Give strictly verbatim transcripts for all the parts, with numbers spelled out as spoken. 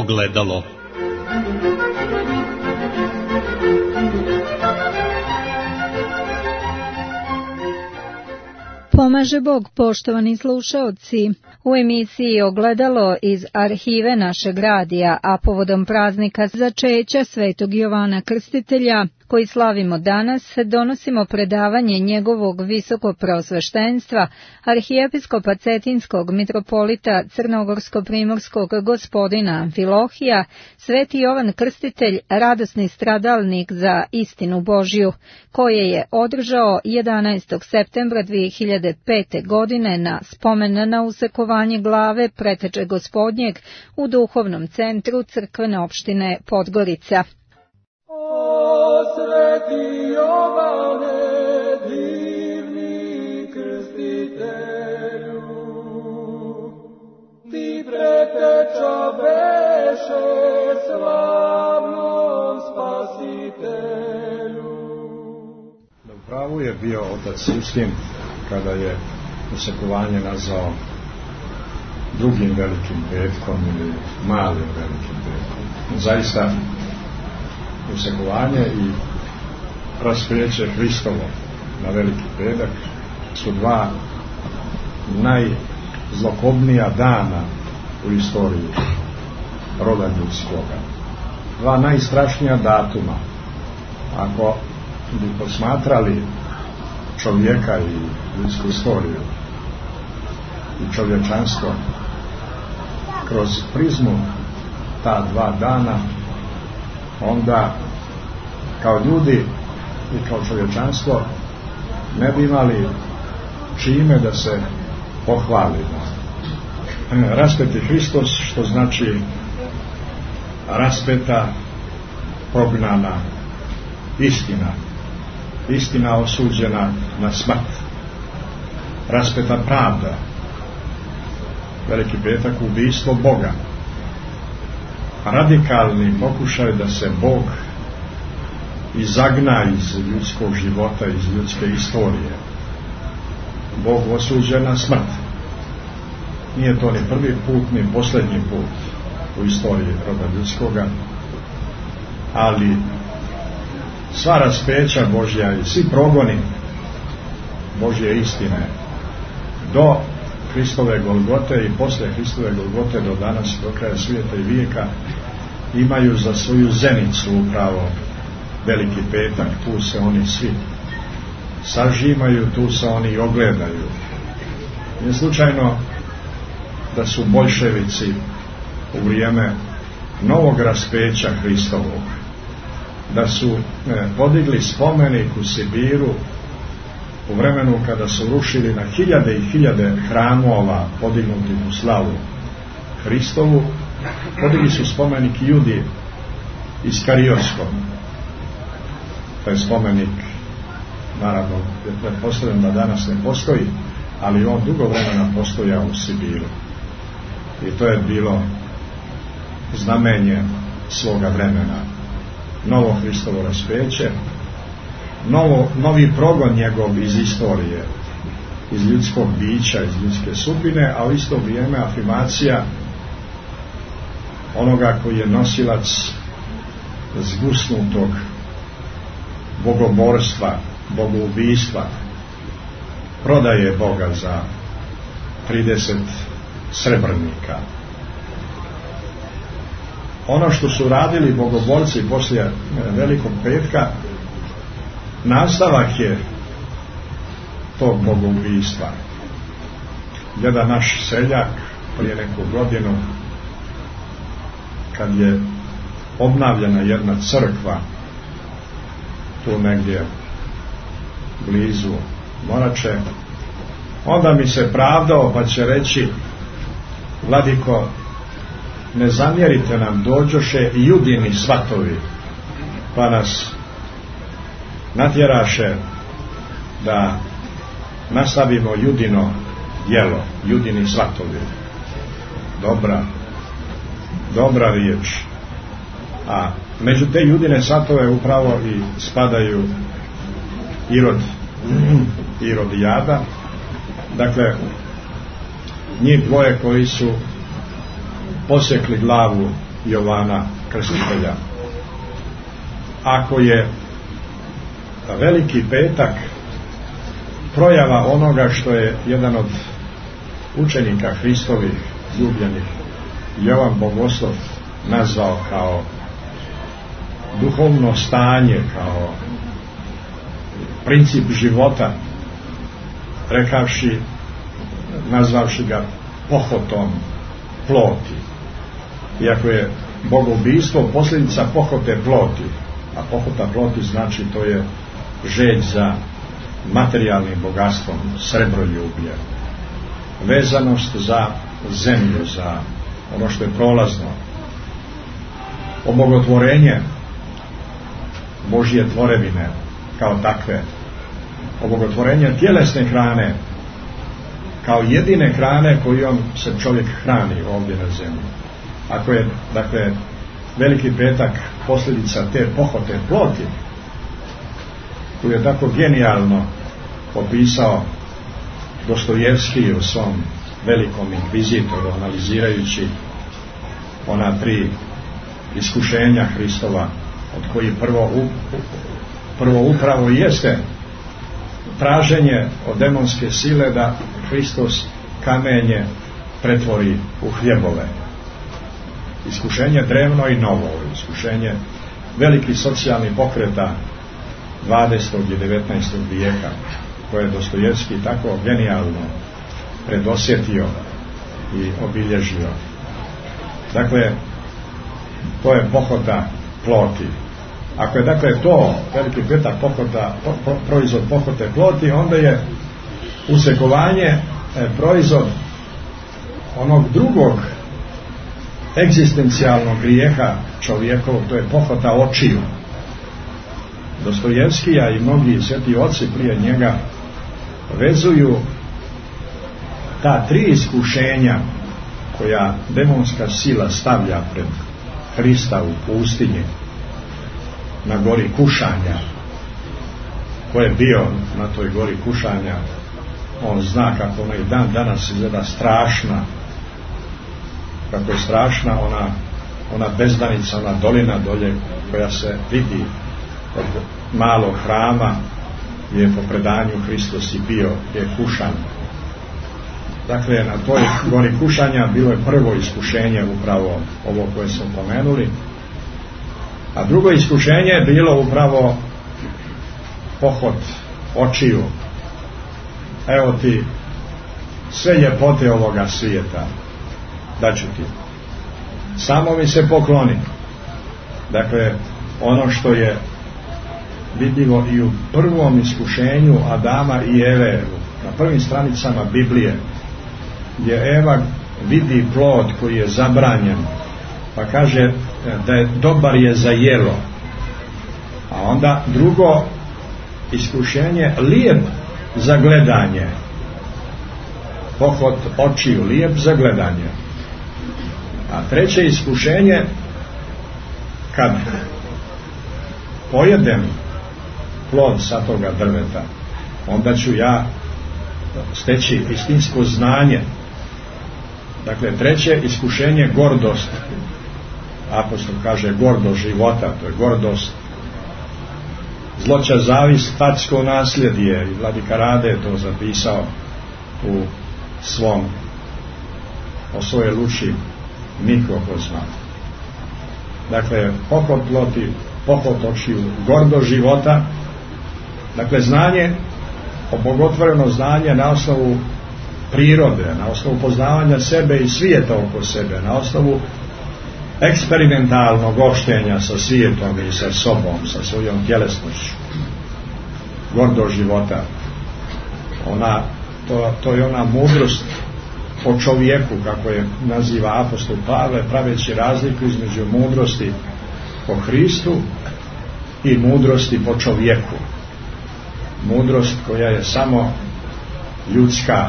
Ogledalo. Pomaže Bog, poštovani slušaoci. U emisiji Ogledalo iz arhive našeg radija, a povodom praznika začeća Svetog Jovana Krstitelja, koji slavimo danas, donosimo predavanje njegovog visokopreosveštenstva, arhijepiskopa Cetinskog mitropolita Crnogorsko-primorskog gospodina Amfilohija, Sveti Jovan Krstitelj, radosni stradalnik za istinu Božju, koje je održao jedanaestog septembra dve hiljade pete. godine na spomen na usekovanje glave Preteče Gospodnjeg u duhovnom centru crkvene opštine Podgorica. O Sveti Jovane, divni krstitelju, ti preteča beše slavnom spasitelju. U pravu je bio otac Justin kada je usekovanje nazvao drugim velikim petkom ili malim velikim petkom. Zaista usekovanje i rasprijeće Hristovo na veliki petak su dva najzlokobnija dana u istoriji roda ljudskoga. Dva najstrašnija datuma. Ako bi posmatrali čovjeka i ljudsku istoriju i čovječanstvo kroz prizmu ta dva dana, onda kao ljudi i kao čovječanstvo ne bi imali čime da se pohvalimo. Raspeti Hristos, što znači raspeta, prognana istina, istina osuđena na smrt, raspeta pravda, veliki petak ubijstvo Boga, radikalni pokušaj da se Bog izagna iz ljudskog života, iz ljudske istorije. Bog osuđen na smrt. Nije to ni prvi put, ni posljednji put u istoriji roda ljudskoga, ali sva raspeća Božja i svi progoni Božje istine do Hristove Golgote i posle Hristove Golgote do danas, do kraja svijeta i vijeka, imaju za svoju zenicu upravo veliki petak. Tu se oni svi sažimaju, tu se oni ogledaju. Nije slučajno da su boljševici u vrijeme novog raspeća Hristovog, da su ne, podigli spomenik u Sibiru u vremenu kada su rušili na hiljade i hiljade hramova podignutih u slavu Hristovu. Podigli su spomenik Judi Iskariotskom. Taj spomenik, naravno, pretpostavljam da danas ne postoji, ali on dugo vremena postojao u Sibiru. I to je bilo znamenje svoga vremena. Novo Hristovo raspeće, novo, novi progon njegov iz istorije, iz ljudskog bića, iz ljudske sudbine, a u isto vrijeme afirmacija onoga koji je nosilac zgusnutog bogoborstva, bogoubijstva, prodaje Boga za trideset srebrnika. Ono što su radili bogoborci poslije velikog petka, nastavak je tog bogoubijstva. Jedan naš seljak prije neku godinu, kad je obnavljena jedna crkva tu negdje blizu Morače, onda mi se pravdao pa će reći: Vladiko, ne zamjerite nam, dođoše i Judini svatovi pa nas natjeraše da nastavimo Judino djelo, Judini svatovi. Dobra dobra riječ. A među te Judine svatove upravo i spadaju Irod Irodijada, dakle njih dvoje koji su posjekli glavu Jovana Krstitelja. Ako je Veliki petak projava onoga što je jedan od učenika Hristovih ljubljenih, Jovan Bogoslov, nazvao kao duhovno stanje, kao princip života, rekavši, nazvavši ga pohotom ploti. Iako je bogoubistvo posljedica pohote ploti, a pohota ploti znači to je želj za materijalnim bogatstvom, srebroljublje, vezanost za zemlju, za ono što je prolazno, obogotvorenje Božje tvorevine kao takve, obogotvorenje tjelesne hrane kao jedine hrane kojom se čovjek hrani ovdje na zemlji. Ako je, dakle, Veliki petak posljedica te pohote ploti, koju je tako genijalno opisao Dostojevski u svom velikom inkvizitoru, analizirajući ona tri iskušenja Hristova, od koji prvo, prvo upravo jeste traženje od demonske sile da Hristos kamenje pretvori u hljebove. Iskušenje drevno i novo, iskušenje velikih socijalnih pokreta dvadesetog i devetnaestog vijeka, koje je Dostojevski tako genijalno predosjetio i obilježio. Dakle, to je pohota ploti. Ako je dakle to Veliki petak pohota, po, po, proizvod pohote ploti, onda je usekovanje e, proizvod onog drugog egzistencijalnog grijeha čovjekovog, to je pohota očiju. Dostojevskija i mnogi sveti oci prije njega vezuju ta tri iskušenja koja demonska sila stavlja pred Hrista u pustinji, na gori kušanja. Ko je bio na toj gori kušanja, on zna kako ona i dan danas izgleda strašna, kako je strašna ona, ona bezdanica, ona dolina dolje koja se vidi od malog hrama gdje je po predanju Hristos i bio, gdje je kušan. Dakle, na toj gori kušanja bilo je prvo iskušenje, upravo ovo koje smo pomenuli, a drugo iskušenje je bilo upravo pohod očiju. Evo ti sve ljepote ovoga svijeta, daću ti, samo mi se pokloni. Dakle, ono što je vidljivo i u prvom iskušenju Adama i Eve, na prvim stranicama Biblije, gdje Eva vidi plod koji je zabranjen, pa kaže da je dobar je za jelo. A onda drugo iskušenje, lijep za gledanje, pohod očiju, lijep za gledanje. A treće iskušenje, kad pojedem plod sa toga drveta, onda ću ja steći istinsko znanje. Dakle, treće iskušenje, gordost. Apostol kaže gordost života, to je gordost, zloća, zavist, tatsko nasljedje, i vladika Rade je to zapisao u svom, o svojoj luči mikrokozma. Dakle, pohod ploti, pohod očiju, gordost života. Dakle, znanje, obogotvoreno znanje na osnovu prirode, na osnovu poznavanja sebe i svijeta oko sebe, na osnovu eksperimentalnog opštenja sa svijetom i sa sobom, sa svojom tjelesnošću. Gordost života. Ona, to, to je ona mudrost po čovjeku, kako je naziva apostol Pavle, praveći razliku između mudrosti po Hristu i mudrosti po čovjeku. Mudrost koja je samo ljudska,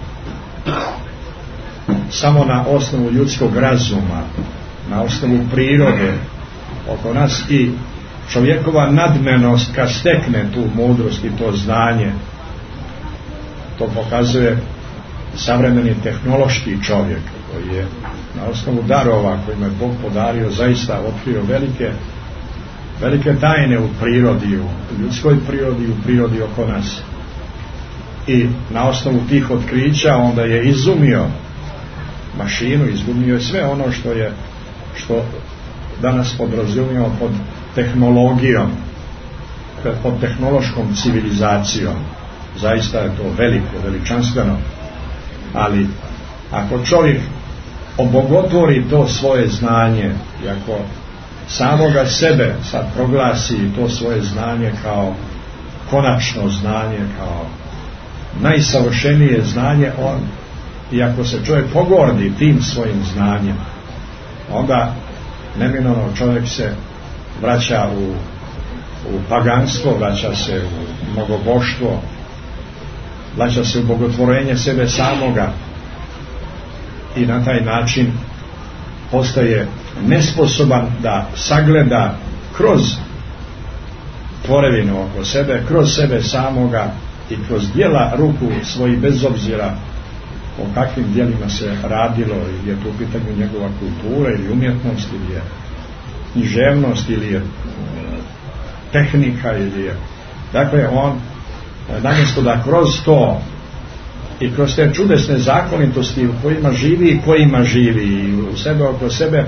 samo na osnovu ljudskog razuma, na osnovu prirode oko nas, i čovjekova nadmenost kad stekne tu mudrost i to znanje, to pokazuje savremeni tehnološki čovjek, koji je na osnovu darova kojima je Bog podario zaista otkrio velike velike tajne u prirodi, u ljudskoj prirodi i u prirodi oko nas. I na osnovu tih otkrića onda je izumio mašinu, izumio je sve ono što je što danas podrazumijemo pod tehnologijom, pod tehnološkom civilizacijom. Zaista je to veliko, veličanstveno, ali ako čovjek obogotvori to svoje znanje i ako samoga sebe sad proglasi to svoje znanje kao konačno znanje, kao najsavršenije znanje, on, i ako se čovjek pogordi tim svojim znanjem, onda neminovno čovjek se vraća u, u paganstvo, vraća se u mnogoboštvo, vraća se u bogotvorenje sebe samoga i na taj način postaje nesposoban da sagleda kroz tvorevinu oko sebe, kroz sebe samoga i kroz djela ruku svojih, bez obzira o kakvim djelima se radilo, ili je to u pitanju njegova kultura ili umjetnost, ili je književnost, ili je tehnika, ili je, dakle on namjesto da kroz to i kroz te čudesne zakonitosti u kojima živi i kojima živi i u sebe oko sebe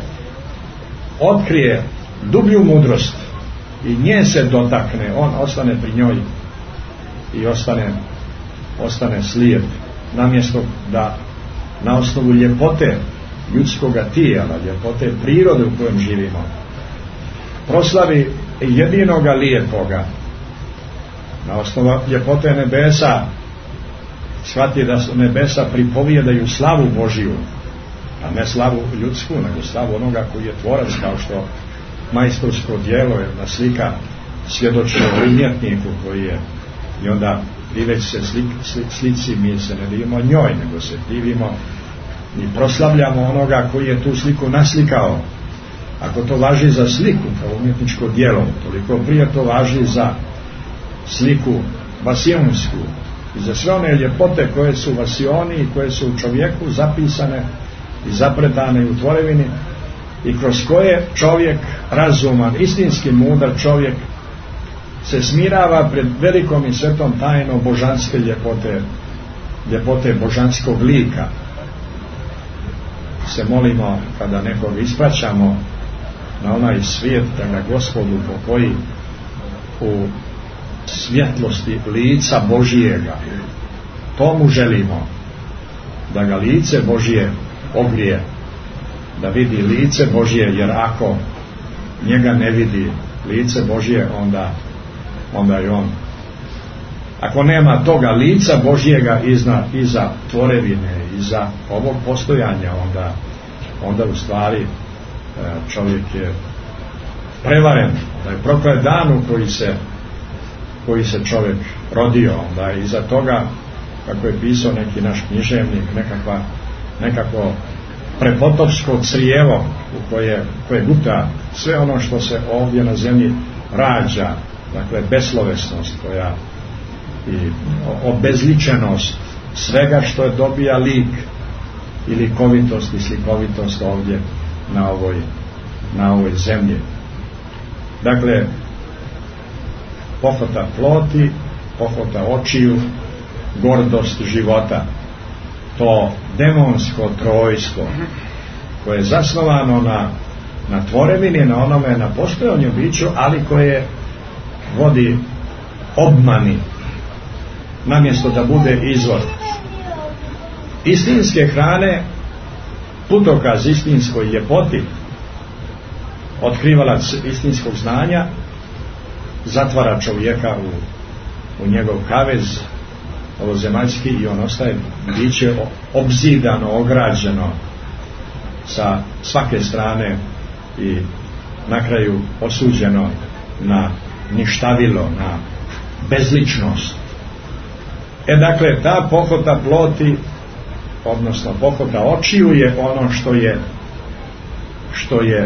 otkrije dublju mudrost i nje se dotakne, on ostane pri njoj i ostane ostane slijep, namjesto da na osnovu ljepote ljudskoga tijela, ljepote prirode u kojem živimo, proslavi jedinoga lijepoga, na osnovu ljepote nebesa shvati da su nebesa pripovijedaju slavu Božiju, a ne slavu ljudsku, nego slavu onoga koji je tvorac, kao što majstorsko djelo je na slika svjedoči o umjetniku koji je, i onda diveći se slik, sli, slici mi se ne divimo njoj, nego se divimo i proslavljamo onoga koji je tu sliku naslikao. Ako to važi za sliku kao umjetničko djelo, toliko prije to važi za sliku vasionsku i za sve one ljepote koje su vasioni i koje su u čovjeku zapisane i zapretane u tvorevini i kroz koje čovjek razuman, istinski mudar čovjek se smirava pred velikom i svetom tajnom božanske ljepote, ljepote božanskog lika. Se molimo kada nekog ispraćamo na onaj svijet, da ga Gospodu pokoji u svjetlosti lica Božijega. To mu želimo, da ga lice Božije ogrije, da vidi lice Božije, jer ako njega ne vidi lice Božije, onda onda je on, ako nema toga lica Božjega iza, iza tvorevine, iza ovog postojanja, onda onda u stvari čovjek je prevaren, da je proklet dan u koji se koji se čovjek rodio, onda je iza toga, kako je pisao neki naš književnik, nekakva nekako prepotopsko crijevo u koje, koje guta sve ono što se ovdje na zemlji rađa, dakle beslovesnost koja i obezličenost svega što je dobija lik i likovitost i slikovitost ovdje na ovoj, na ovoj zemlji. Dakle, pohota ploti, pohota očiju, gordost života, to demonsko trojstvo koje je zasnovano na, na tvorevini, na onome, na postojanju biću, ali koje vodi obmani namjesto da bude izvor istinske hrane, putokaz istinskoj ljepoti, otkrivalac istinskog znanja, zatvara čovjeka u, u njegov kavez ovozemaljski i on ostaje biće obzidano, ograđeno sa svake strane i na kraju osuđeno na ništavilo, na bezličnost. E dakle, ta pohota ploti, odnosno pohota očiju, je ono što je što je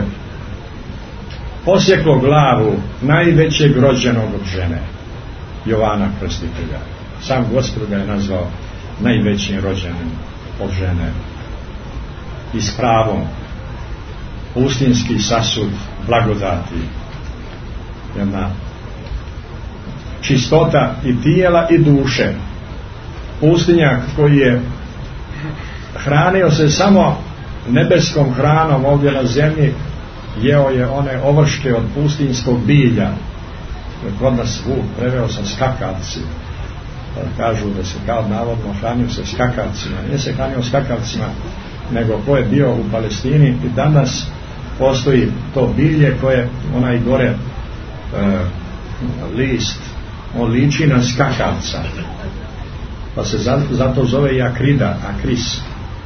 posjeklo glavu najvećeg rođenog od žene, Jovana Krstitelja. Sam Gospod ga je nazvao najvećim rođenim od žene. i s pravom, pustinski sasud blagodati, jedna čistota i tijela i duše. Pustinjak koji je hranio se samo nebeskom hranom ovdje na zemlji, jeo je one ovrške od pustinskog bilja, kod nas Vuk preveo sa skakavci, kažu da se kao navodno hranio se skakavcima. Nije se hranio skakavcima, nego ko je bio u Palestini i danas postoji to bilje koje onaj gore e, list, on liči na skakavca, pa se zato, zato zove i akrida, akris.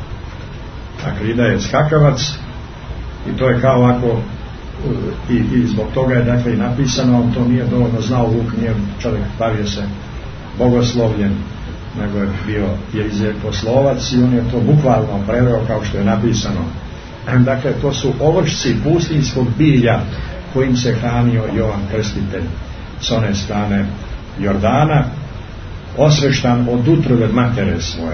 Akrida je skakavac i to je kao ovako i, i zbog toga je dakle i napisano, on to nije dovoljno znao Vuk, nije čovjek bavio se bogoslovljem, nego je bio jezikoslovac i on je to bukvalno preveo kao što je napisano. Dakle, to su ovršci pustinskog bilja kojim se hranio Jovan Krstitelj s one strane Jordana, osveštan od utrobe matere svoje.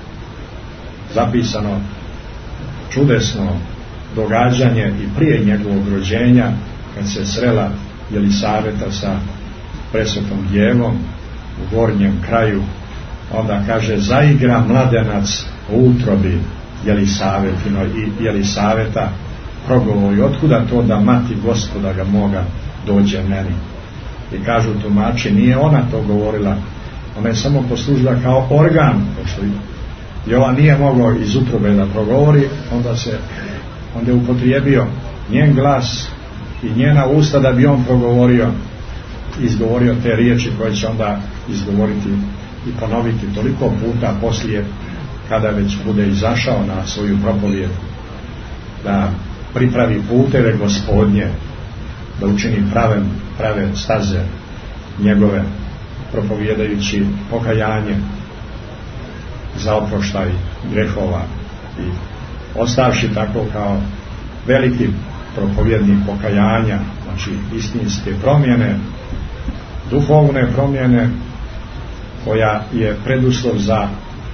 Zapisano čudesno događanje i prije njegovog rođenja, kad se srela Jelisaveta sa presvetom djevom u gornjem kraju, onda kaže zaigra mladenac u utrobi Jelisavetino i Jelisaveta progovori, otkuda to da mati Gospoda ga moga dođe meni. I kažu tumači, nije ona to govorila, ona je samo poslužila kao organ, pošto Jovan nije mogao iz utrobe da progovori, onda se onda je upotrijebio njen glas i njena usta da bi on progovorio, izgovorio te riječi koje će onda izgovoriti i ponoviti toliko puta poslije, kada već bude izašao na svoju propovijed, da pripravi puteve Gospodnje, da učini prave, prave staze njegove, propovijedajući pokajanje za oproštaj grehova i ostavši tako kao veliki propovjednik pokajanja, znači istinske promjene, duhovne promjene, koja je preduslov za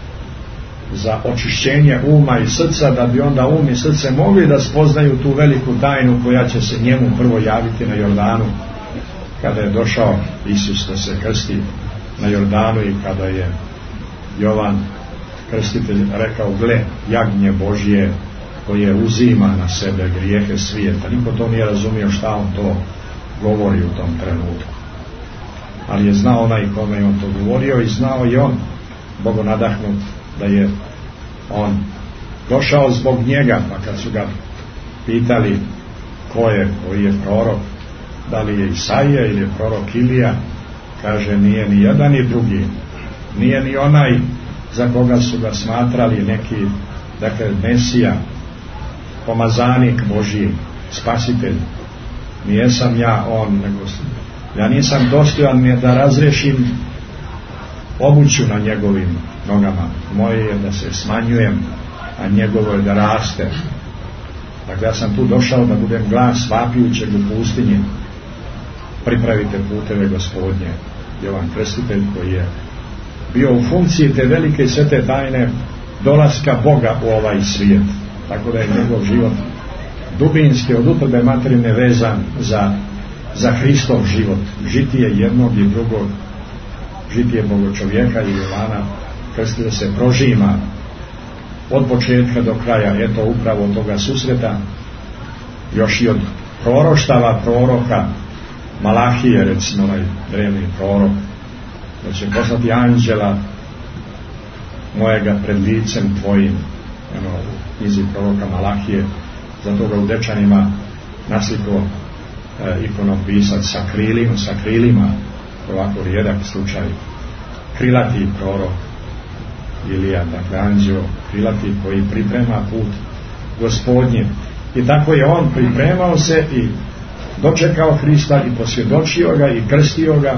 za očišćenje uma i srca, da bi onda um i srce mogli da spoznaju tu veliku tajnu koja će se njemu prvo javiti na Jordanu, kada je došao Isus da se krsti na Jordanu i kada je Jovan Krstitelj rekao, gle, jagnje Božje koje uzima na sebe grijehe svijeta. Niko to nije razumio šta on to govori u tom trenutku, ali je znao onaj kome je on to govorio i znao je on, Bogo nadahnut, da je on došao zbog njega. Pa kad su ga pitali ko je, koji je prorok, da li je Isaija ili je prorok Ilija, kaže nije ni jedan ni drugi, nije ni onaj za koga su ga smatrali neki, dakle Mesija, pomazanik Božji, spasitelj. Nijesam ja on, nego ja nisam dostojan da razrešim obuću na njegovim nogama. Moje je da se smanjujem, a njegovo je da raste. Dakle, ja sam tu došao da budem glas vapijućeg u pustinji. Pripravite puteve Gospodnje. Jovan Krstitelj koji je bio u funkciji te velike i svete tajne dolaska Boga u ovaj svijet. Tako da je njegov život dubinski od utrobe materine vezan za, za Hristov život. Žitije jednog i drugog, žitije Boga čovjeka i Jovana Krstitelja se prožima od početka do kraja. Eto upravo toga susreta još i od proroštava proroka Malahije, recimo onaj drevni prorok, da će poslati anđela mojega pred licem tvojim, ono, u knjizi proroka Malahije. Zato ga u Dečanima nasliko e, ikonopisac sa krilima, sa krilima, ovako rijedak slučaj, krilati prorok Ilija, dakle anđeo krilati koji priprema put Gospodnji. I tako je on pripremao se i dočekao Hrista i posvjedočio ga i krstio ga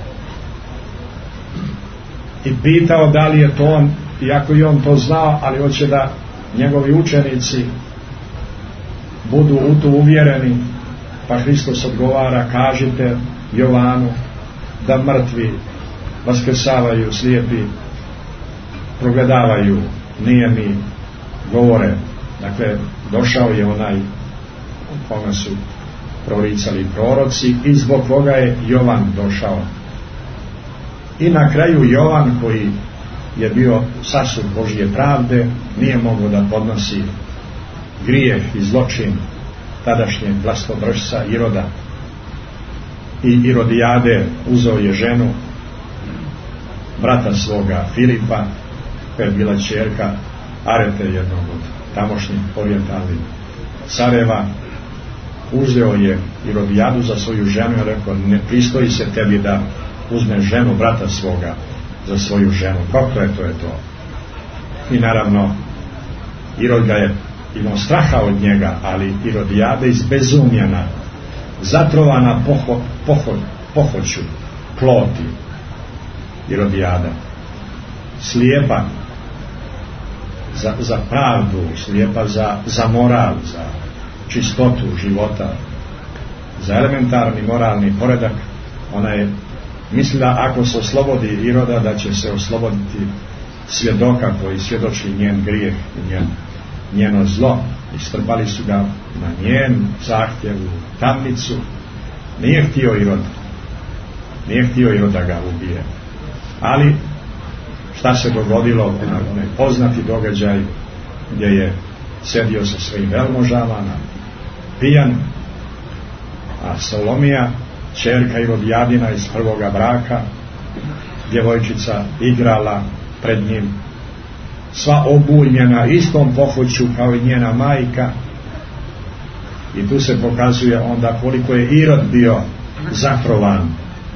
i pitao da li je to on, iako i on to znao, ali hoće da njegovi učenici budu u to uvjereni. Pa Hristos odgovara, kažite Jovanu da mrtvi vaskrsavaju, slijepi progledavaju, nijemi govore, Dakle, došao je onaj koga su proricali proroci i zbog koga je Jovan došao. I na kraju Jovan, koji je bio sasud Božje pravde, nije mogao da podnosi grijeh i zločin tadašnjeg vlastodržca Iroda i Irodijade. Uzeo je ženu brata svoga Filipa, koja je bila ćerka Arete, jednog od tamošnjih orijentalnih careva. Uzeo je Irodijadu za svoju ženu i rekao: ne pristoji se tebi da uzmeš ženu brata svoga za svoju ženu. Kako je to je to? I naravno Irod ga je imao straha od njega, ali Irodijada izbezumljena, zatrovana poho, poho, pohoću ploti, Irodijada, slijepa za, za pravdu, slijepa za, za moral, za čistotu života, za elementarni moralni poredak. Ona je mislila, ako se oslobodi Iroda, da će se osloboditi svjedoka koji svjedoči njen grijeh i njen, njeno zlo. I strpali su ga na njen zahtjev u tamnicu. Nije htio Irod nije htio Irod da ga ubije. Ali šta se dogodilo? Onaj poznati događaj gdje je sedio sa svojim velmožama na pijan, a Salomija, ćerka Irodijadina iz prvoga braka, djevojčica, igrala pred njim, sva obujmljena istom pohoću kao i njena majka. I tu se pokazuje onda koliko je Irod bio zatrovan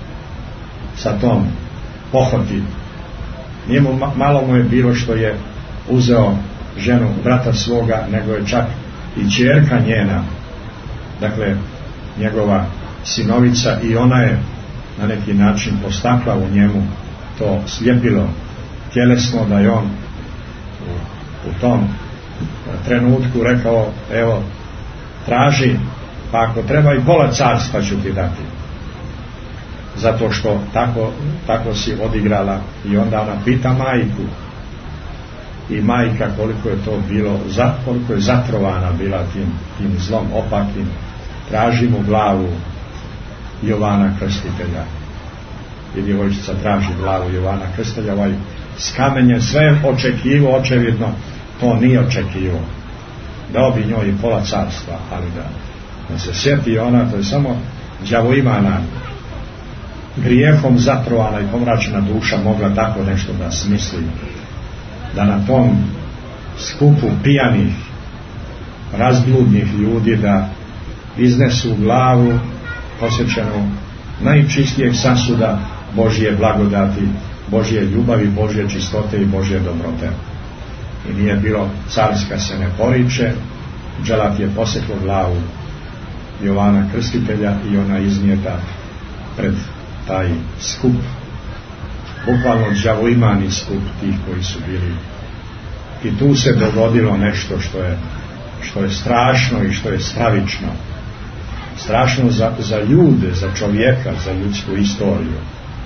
sa tom pohoti. Njemu malo mu je bilo što je uzeo ženu brata svoga, nego je čak i ćerka njena, dakle njegova sinovica, i ona je na neki način postakla u njemu to sljepilo tjelesno, da je on u, u tom trenutku rekao: evo, traži, pa ako treba i pola carstva ću ti dati, zato što tako, tako si odigrala. I onda ona pita majku, i majka koliko je to bilo, koliko je zatrovana bila tim, tim zlom opakim, traži mu glavu Jovana Krstitelja. I djevojčica traži glavu Jovana Krstitelja. Ovaj skamenje sve očekivo, očevidno to nije očekivo. Dao bi njoj i pola carstva, ali da, da se sjeti ona, to je samo đavoimana, grijehom zatrovana i pomračena duša mogla tako nešto da smisli, da na tom skupu pijanih, razbludnih ljudi da iznesu glavu posvećenu najčistijeg sasuda Božje blagodati, Božje ljubavi, Božje čistote i Božje dobrote. I nije bilo carska se ne poriče, dželat je posjeklo glavu Jovana Krstitelja i ona iznijeta pred taj skup, bukvalno đavoimani skup tih koji su bili. I tu se dogodilo nešto što je, što je strašno i što je stravično. Strašno za, za ljude, za čovjeka, za ljudsku istoriju.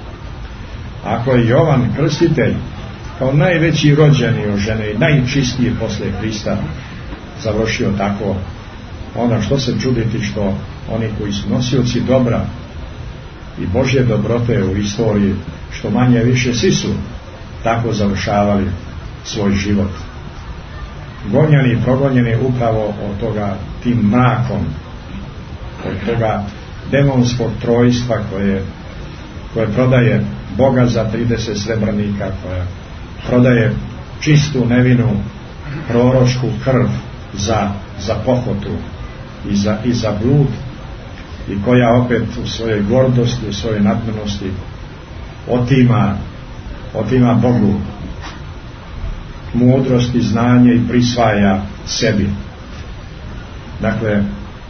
Ako je Jovan Krstitelj kao najveći rođeni od žene i najčistiji poslije Krista završio tako, onda što se čuditi što oni koji su nosioci dobra i Božje dobrote u istoriji, što manje više svi su tako završavali svoj život. Gonjeni i progonjeni upravo od toga tim mrakom, od toga demonskog trojstva koje, koje prodaje Boga za trideset srebrnika, koja prodaje čistu nevinu proročku krv za, za pohotu i za, i za blud, i koja opet u svojoj gordosti, u svojoj nadmenosti otima, otima Bogu mudrost i znanje i prisvaja sebi. Dakle,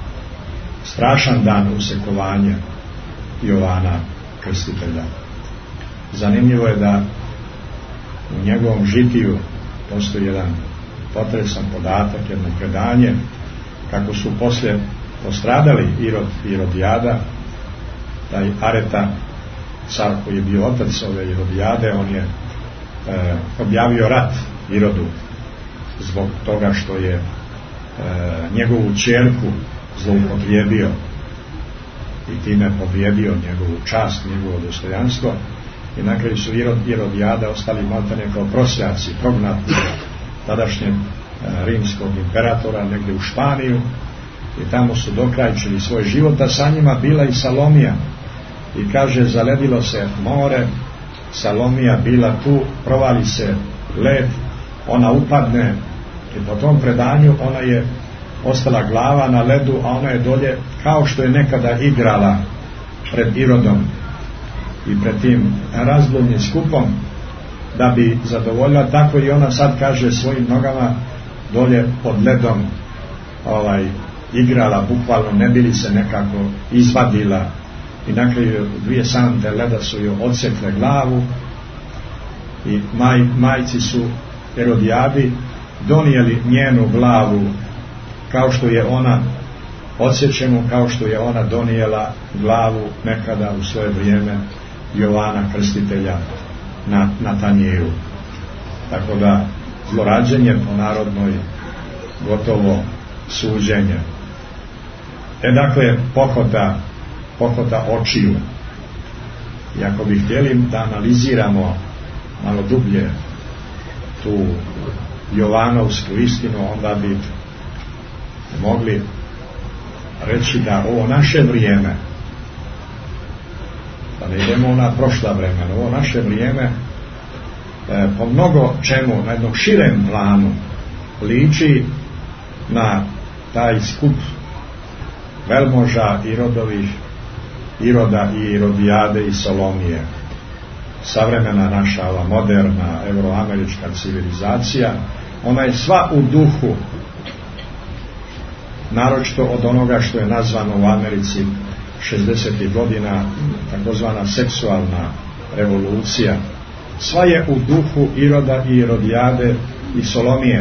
strašan dan usekovanja Jovana Krstitelja. Zanimljivo je da u njegovom žitiju postoji jedan potresan podatak, jedno predanje, kako su poslije postradali Irod i Irodijada, taj Areta, car koji je bio otac ove Irodijade, on je e, objavio rat Irodu zbog toga što je njegovu ćerku zloupotrijebio i time pobjedio njegovu čast, njegovo dostojanstvo, i na kraju su Irodijada ostali maltene kao prosjaci, prognati tadašnjeg rimskog imperatora negdje u Španiju, i tamo su dokrajčili svoj život, a sa njima bila i Salomija, i kaže, zaledilo se more, Salomija bila tu, provali se led, ona upadne, i po tom predanju ona je ostala glava na ledu, a ona je dolje kao što je nekada igrala pred Irodom i pred tim razbludnim skupom da bi zadovoljila, tako i ona sad, kaže, svojim nogama dolje pod ledom ovaj, igrala, bukvalno, ne bi li se nekako izvadila, i na kraju dvije sante leda su joj odsekle glavu, i maj, majci su Erodijadi donijeli njenu glavu kao što je ona odsječenu, kao što je ona donijela glavu nekada u svoje vrijeme Jovana Krstitelja na, na tanjiru. Tako da zlorađenje po narodnoj, gotovo suđenje. E dakle, pohota, pohota očiju. I ako bi htjeli da analiziramo malo dublje tu Jovanovsku istinu, onda bi mogli reći da ovo naše vrijeme, da ne idemo na prošla vremena, ovo naše vrijeme e, po mnogo čemu, na jednom širem planu, liči na taj skup velmoža Irodovih, Iroda i Irodijade i Salomije. Savremena naša, ova moderna euroamerička civilizacija, ona je sva u duhu, naročito od onoga što je nazvano u Americi šezdesetih godina takozvana seksualna revolucija. Sva je u duhu Iroda i Irodijade i Salomije,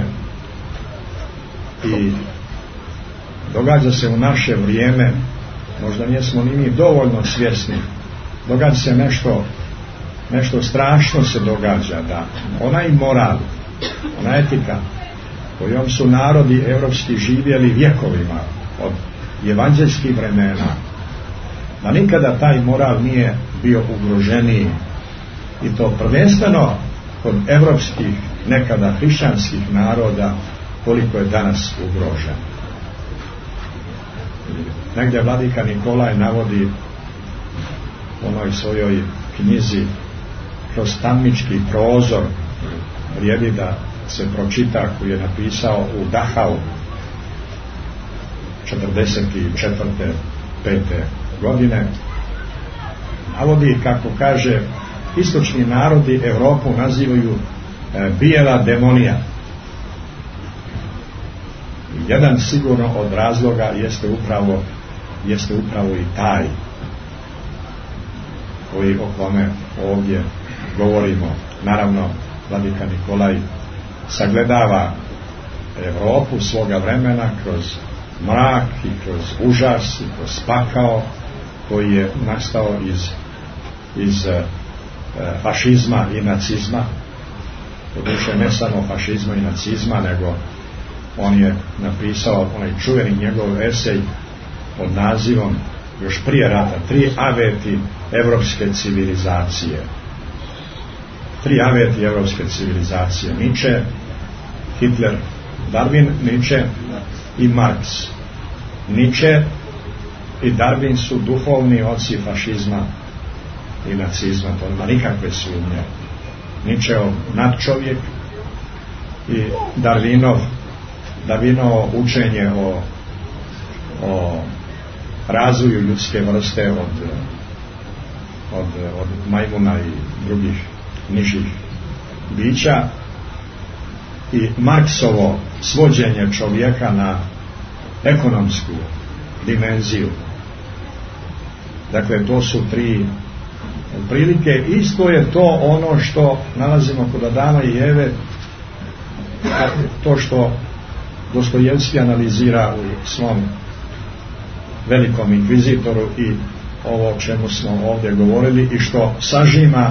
i događa se u naše vrijeme, možda nismo ni mi dovoljno svjesni, događa se nešto nešto strašno se događa, da onaj moral, ona etika kojom su narodi evropski živjeli vjekovima od evanđelskih vremena, da nikada taj moral nije bio ugroženiji, i to prvenstveno kod evropskih, nekada hrišćanskih naroda, koliko je danas ugrožen. Negdje vladika Nikolaj navodi u onoj svojoj knjizi Kroz tamnički prozor, vrijedi da se pročita, koji je napisao u Dachau četrdeset četvrte pete godine, navodi kako kaže, istočni narodi Europu nazivaju e, bijela demonija. Jedan sigurno od razloga jeste upravo jeste upravo i taj koji o kome ovdje govorimo. Naravno, vladika Nikolaj sagledava Europu svoga vremena kroz mrak i kroz užas i kroz pakao koji je nastao iz, iz e, fašizma i nacizma. Doduše ne samo fašizma i nacizma, nego on je napisao onaj čuveni njegov esej pod nazivom, još prije rata, tri aveti evropske civilizacije. Tri aveti evropske civilizacije. Nietzsche, Hitler, Darwin, Nietzsche i Marx. Nietzsche i Darwin su duhovni oci fašizma i nacizma, to nema nikakve sumnje. Nietzscheov nadčovjek i Darwinov Darwinovo učenje o, o razvoju ljudske vrste od, od, od majmuna i drugih nižih bića, i Marksovo svođenje čovjeka na ekonomsku dimenziju. Dakle, to su tri prilike. Isto je to ono što nalazimo kod Adama i Eve, to što Dostojevski analizira u svom velikom inkvizitoru i ovo o čemu smo ovdje govorili, i što sažima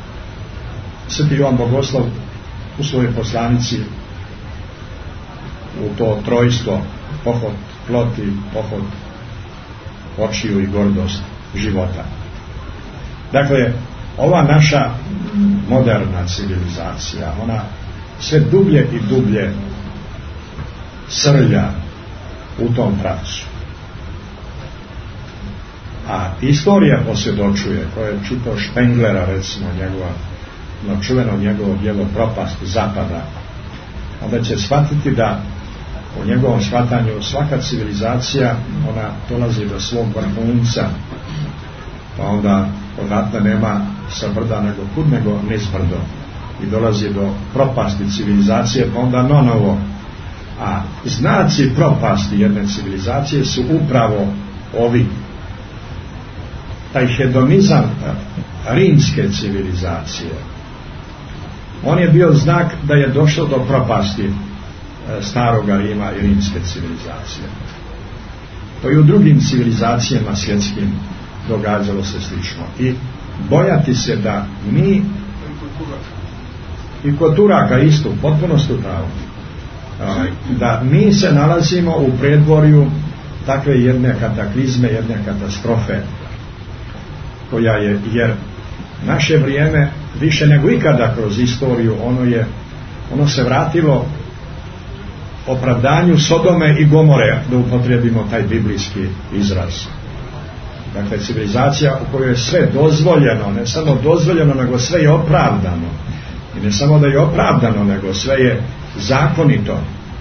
Sveti Jovan Bogoslov u svojoj poslanici u to trojstvo, pohod ploti, pohod očiju i gordost života. Dakle, ova naša moderna civilizacija, ona sve dublje i dublje srlja u tom pravcu. A istorija posvjedočuje, koja je čitao Špenglera, recimo, njegova, no čuveno njegovo djelo Propast zapada, onda će shvatiti da u njegovom shvatanju svaka civilizacija, ona dolazi do svog vrhunca, pa onda odatle nema sa brda nego kud nego niz brdo, i dolazi do propasti civilizacije, pa onda nonovo. A znaci propasti jedne civilizacije su upravo ovi. Taj hedonizam rimske civilizacije, on je bio znak da je došlo do propasti staroga Rima i rimske civilizacije. To i u drugim civilizacijama svjetskim događalo se slično. I bojati se da mi, i kod Turaka isto, potpuno ste u pravu, da mi se nalazimo u predvorju takve jedne kataklizme, jedne katastrofe, koja je, jer naše vrijeme više nego ikada kroz istoriju, ono je, ono se vratilo opravdanju Sodome i Gomore, da upotrijebimo taj biblijski izraz. Dakle, civilizacija u kojoj je sve dozvoljeno, ne samo dozvoljeno, nego sve je opravdano. I ne samo da je opravdano, nego sve je zakonito.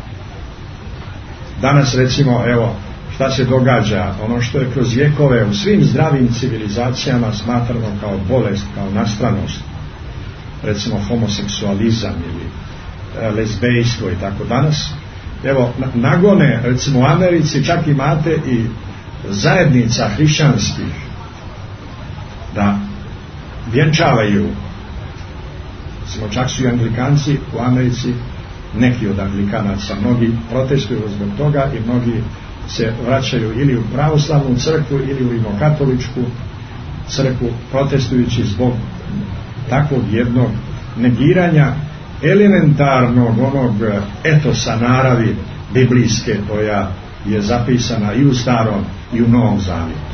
Danas, recimo, evo, šta se događa, ono što je kroz vjekove u svim zdravim civilizacijama smatrano kao bolest, kao nastranost, recimo homoseksualizam ili e, lezbejstvo i tako, danas, evo, nagone, recimo u Americi čak imate i zajednica hrišćanskih da vjenčavaju, recimo čak su i Anglikanci u Americi, neki od Anglikanaca, mnogi protestuju zbog toga i mnogi se vraćaju ili u pravoslavnu crkvu ili u rimokatoličku crkvu, protestujući zbog takvog jednog negiranja elementarnog onog etosa naravi biblijske, koja je zapisana i u Starom i u Novom Zavjetu.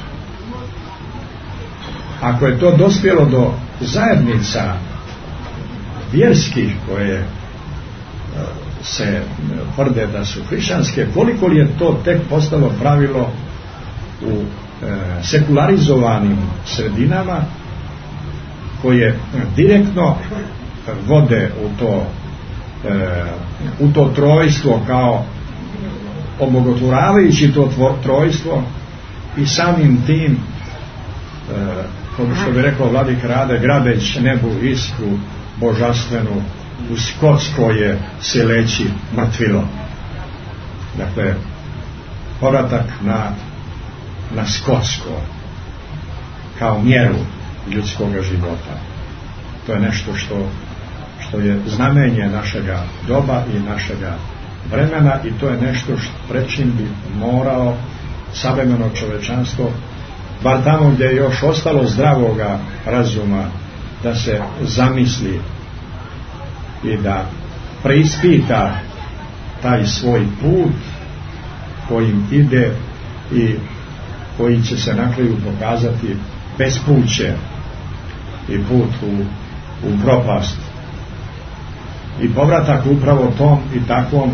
Ako je to dospjelo do zajednica vjerskih koje se tvrde da su hrišćanske, koliko li je to tek postalo pravilo u e, sekularizovanim sredinama koje direktno vode u to e, u to trojstvo, kao obogotvuravajući to tvo, trojstvo i samim tim e, kao što bi rekao Vladik Rade, gradeć nebu iskru božanstvenu u Skotsko je se leći mrtvilo. Dakle, povratak na, na Skotsko kao mjeru ljudskog života. To je nešto što, što je znamenje našega doba i našega vremena, i to je nešto što pred čim bi morao savremeno čovečanstvo, bar tamo gdje je još ostalo zdravoga razuma, da se zamisli i da preispita taj svoj put kojim ide i koji će se na kraju pokazati bespuće i put u, u propast, i povratak upravo tom i takvom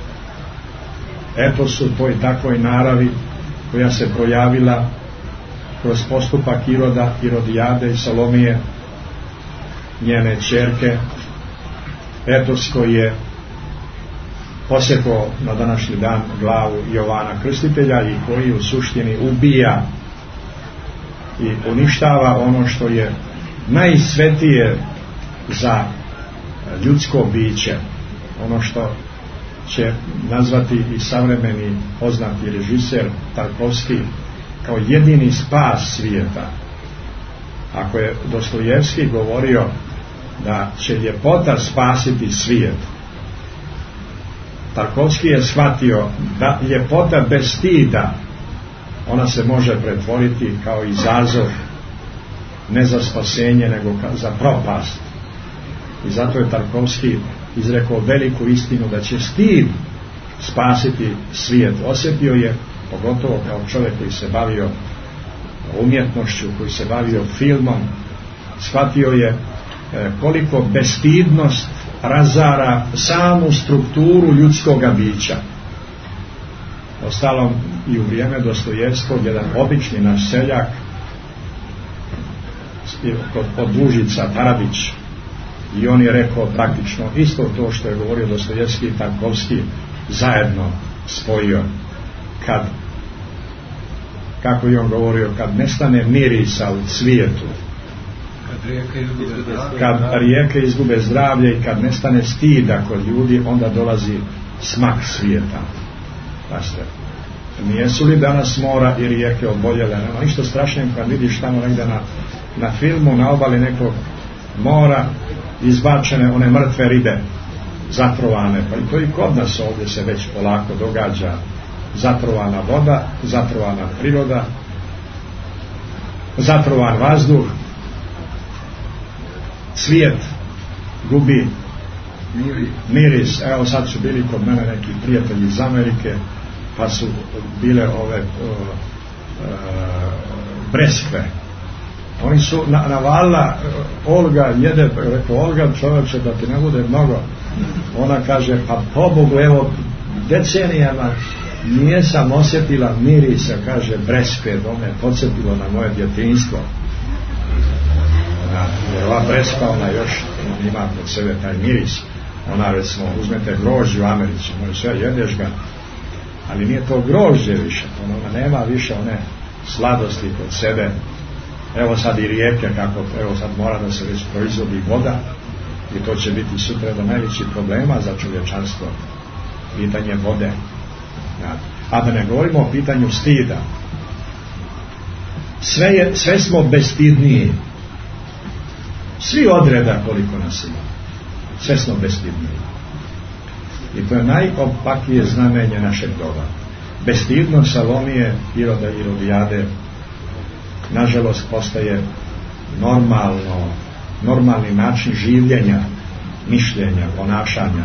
etosu, toj takvoj naravi koja se projavila kroz postupak Iroda, Irodijade i Salomije, njene ćerke, etos koji je posjekao na današnji dan glavu Jovana Krstitelja i koji u suštini ubija i uništava ono što je najsvetije za ljudsko biće, ono što će nazvati i savremeni poznati režiser Tarkovski kao jedini spas svijeta. Ako je Dostojevski govorio da će ljepota spasiti svijet, Tarkovski je shvatio da ljepota bez stida, ona se može pretvoriti kao izazov, ne za spasenje nego za propast. I zato je Tarkovski izrekao veliku istinu da će stid spasiti svijet. Osjetio je, pogotovo kao čovjek koji se bavio umjetnošću, koji se bavio filmom, shvatio je koliko bestidnost razara samu strukturu ljudskoga bića. Ostalom i u vrijeme Dostojevskog jedan obični naš seljak od Dužica Tarabić, i on je rekao praktično isto to što je govorio Dostojevski i Tarkovski zajedno spojio. Kad, kako je on govorio, kad nestane mirisa u cvijetu, kad rijeke izgube zdravlje i kad nestane stida kod ljudi, onda dolazi smak svijeta. Pazite, nijesu li danas mora i rijeke oboljele? Nema ništa strašnije kad vidiš tamo negdje na, na filmu, na obali nekog mora izbačene one mrtve ribe, zatrovane, pa i to i kod nas ovdje se već polako događa. Zatrovana voda, zatrovana priroda, zatrovan vazduh, svijet gubi miris. Evo sad su bili kod mene neki prijatelji iz Amerike, pa su bile ove uh, uh, breskve. Oni su na, navalila, Olga jede, rekao, Olga, čovječe, da ti ne bude mnogo. Ona kaže, pa pobogu, evo decenijama nisam osjetila mirisa, kaže, breskve, to me podsjetilo na moje djetinjstvo. Jer ova breska, ona još on ima kod sebe taj miris. Ona, recimo, uzmete grožđe u Americi, ono sve jedeš ga, ali nije to grožđe više, ona nema više one sladosti kod sebe. Evo sad i rijeke, kako, evo sad mora da se već proizvodi voda i to će biti sutra do najvećih problema za čovječanstvo, pitanje vode. A da ne govorimo o pitanju stida. Sve, je, sve smo bestidniji. Svi odreda koliko nas ima. Sve smo bestidniji. I to je najopakije znamenje našeg doba. Bestidnost Salomije, Iroda i Irodijade, nažalost postaje normalno, normalni način življenja, mišljenja, ponašanja.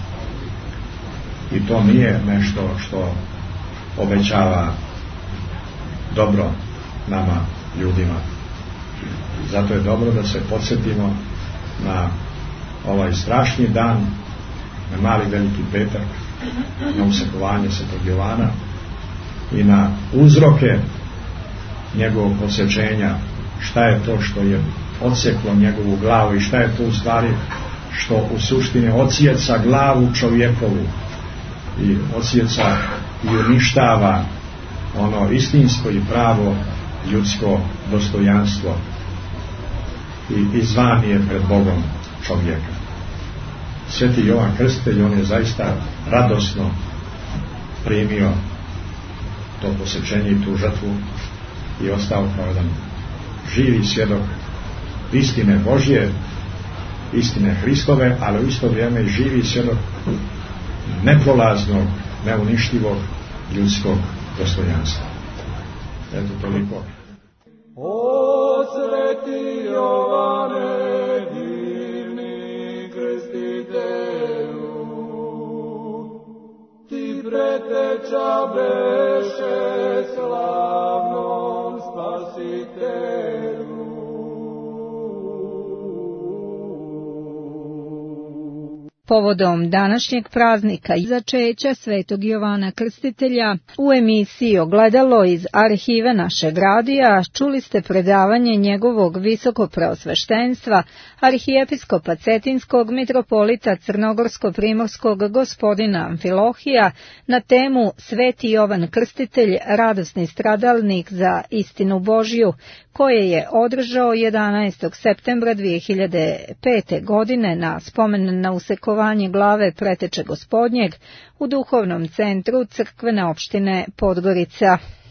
I to nije nešto što obećava dobro nama, ljudima. Zato je dobro da se podsjetimo na ovaj strašni dan, na mali veliki petak, na usekovanje Svetog Jovana i na uzroke njegovog posjećenja, šta je to što je odsjeklo njegovu glavu i šta je to u stvari što u suštini odsjeca glavu čovjekovu i odsjeca i uništava ono istinsko i pravo ljudsko dostojanstvo i izvanije pred Bogom čovjeka. Sveti Jovan Krstitelj, on je zaista radosno primio to posjećenje i tu žrtvu i ostao kao jedan živi svjedok istine Božje, istine Hristove, ali u isto vrijeme i živi svjedok neprolaznog, neuništivog ljudskog dostojanstva. Eto toliko. O sveti Jovane, divni krstitelju, ti preteča beše slavnom spasitelju. Povodom današnjeg praznika začeća Svetog Jovana Krstitelja u emisiji Ogledalo iz arhive našeg radija čuli ste predavanje njegovog visokopreosveštenstva arhijepiskopa Cetinskog mitropolita Crnogorsko-primorskog gospodina Amfilohija na temu Sveti Jovan Krstitelj, radosni stradalnik za istinu Božju, koje je održao jedanaestog septembra dvije hiljade pete. godine na spomen na usekovanje glave Preteče Gospodnjeg u duhovnom centru crkvene opštine Podgorica.